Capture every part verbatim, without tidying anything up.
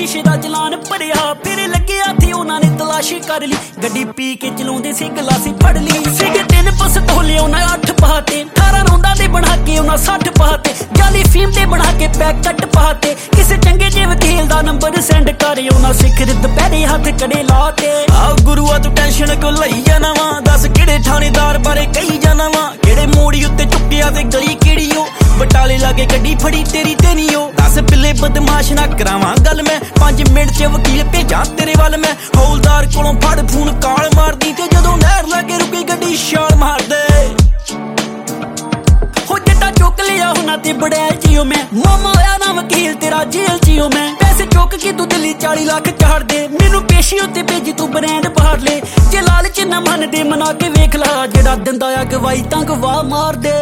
शीशे दा चलान भरिया फिर लगे हाथी उन्हां ने तलाशी कर ली गड्डी पी के चलाउंदे सी गलासी फड़ ली सिग तीन पिस्तौले उन्हां अठ पाते अठारह रौंदा दे बना के उन्हां साठ पाते जाली फीम दे बना के पैकेट पाते किसे चंगे जे वकील दा नंबर सेंड कर उन्हां सिखर दुपहरे हथ कड़े लाते आ गुरुआ तू टेंशन क्यों लई जाना वा दस किहड़े थानेदार बारे कही जाना वा किहड़े मोड़ी उत्ते चुक्किया ते गली किहड़ी ओ बटाले लागे गड्डी फड़ी तेरी ते नी ओ दस पिल्ले बदमाश ना करावां गल मैं पांच मिनट च वकील भेजां तेरे वल मैं हौलदार कोलों फड़ फोन काल मारदी ते जदों नहर लागे रुकी गड्डी छाल मार दे हो जट्टा चुक लिया हुना ते बड़ैल जियो मैं मामा होया ना वकील तेरा जेल जियो मैं पैसे चुक के तू दिल्ली चाली लाख चाड़ दे मैनू पेशी उत्ते भेजी तू ब्रांड बाहर ले जे लालच ना मन दे मना के वेख ला जेड़ा दिंदा आ गवाही तां गवाह मार दे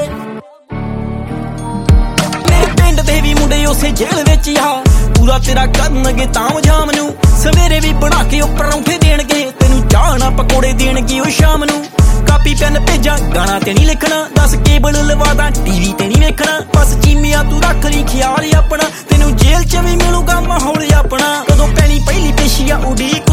पिंड दे भी मुंडे उसे जेल विच आ पूरा तेरा करनगे ताम जाम नू सवेरे भी बना के उपर परांठे देणगे तेनू चाह ना पकौड़े देणगे ओ शाम नू कापी पेन भेजा गाना ते नहीं लिखना दस केबल लवादा टीवी ते नहीं वेखना बस चीमिया तू रख ली ख्याल अपना तेनू जेल च भी मिलूगा माहौल अपना कदों पैनी पहली पेशिया उड़ीक